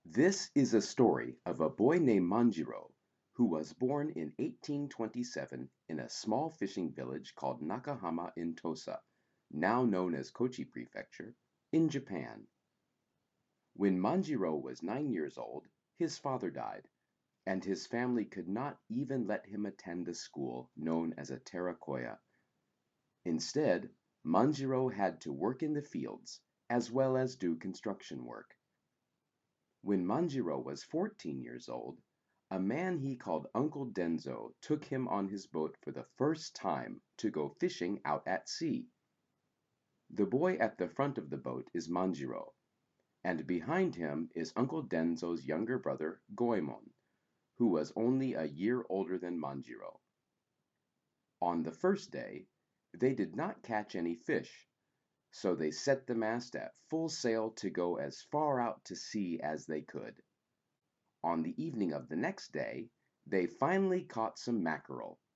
This is a story of a boy named Manjiro who was born in 1827 in a small fishing village called Nakahama in Tosa, now known as Kochi Prefecture, in Japan. When Manjiro was 9 years old, his father died, and his family could not even let him attend a school known as a terakoya. Instead, Manjiro had to work in the fields as well as do construction work. When Manjiro was 14 years old, a man he called Uncle Denzo took him on his boat for the first time to go fishing out at sea. The boy at the front of the boat is Manjiro, and behind him is Uncle Denzo's younger brother Goemon, who was only a year older than Manjiro. On the first day, they did not catch any fish, so they set the mast at full sail to go as far out to sea as they could. On the evening of the next day, they finally caught some mackerel,